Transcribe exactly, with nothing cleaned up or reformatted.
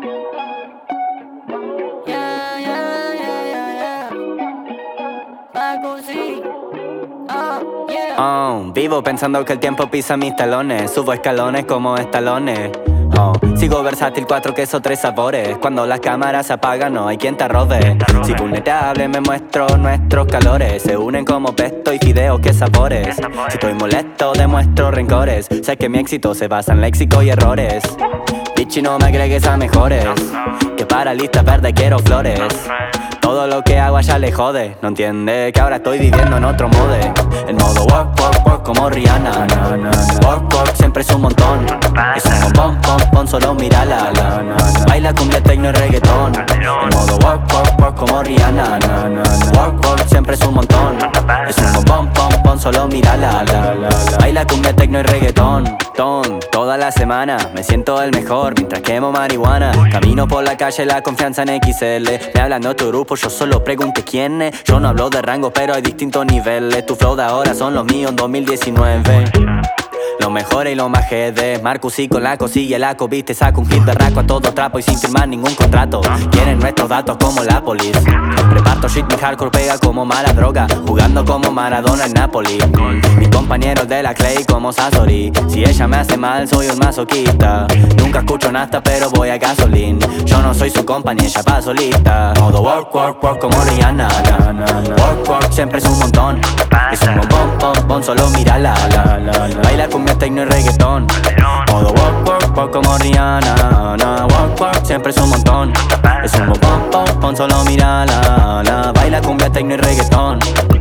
Yeah, yeah, yeah, yeah, yeah. Marcosí. Oh, yeah. Oh, vivo pensando que el tiempo pisa mis talones. Subo escalones como estalones. Oh, sigo versátil, cuatro quesos, tres sabores. Cuando las cámaras se apagan no hay quien te robe. Si vulnerable me muestro nuestros calores. Se unen como pesto y fideos, qué sabores. Si estoy molesto demuestro rencores. Sé que mi éxito se basa en léxico y errores. Bitch, y no me agregues a mejores, que para lista verde quiero flores. Todo lo que hago allá le jode. No entiende que ahora estoy viviendo en otro mode. En modo work, work, work como Rihanna. Work, work, siempre es un montón. Es un bombón, pom, pom, solo mírala. Baila cumbia, tecno y reggaetón. En modo work, work, work como Rihanna. Work, work, siempre es un montón. Es un bombón, pom, pom, solo mírala. Baila cumbia, tecno y reggaetón. Ton, toda la semana me siento el mejor mientras quemo marihuana. Camino por la calle, la confianza en X L. Me hablan de otro grupo, yo solo pregunto quién es. Yo no hablo de rango, pero hay distintos niveles. Tu flow de ahora son los míos en dos mil diecinueve. Lo mejor y lo más G D. Marcosí con la cosilla, la COVID. Te saco un hit de raco a todo trapo y sin firmar ningún contrato. Quieren nuestros datos como la polis. Reparto shit, mi hardcore pega como mala droga. Jugando como Maradona en Napoli. Mis compañeros de la Clay como Sasori. Si ella me hace mal, soy un masoquista. Nunca escucho nada, pero voy a gasolín. Yo no soy su compañía, ella va solita. Modo work, work, work como Rihanna. Work, work, siempre es un montón. Es un bombón, pom, pom, solo mírala. Baila cumbia, tecno y reggaetón. Modo work, work, work como Rihanna. Work, work, siempre es un montón. Es un bombón, pom, pom, solo mírala. Baila cumbia, tecno y reggaetón.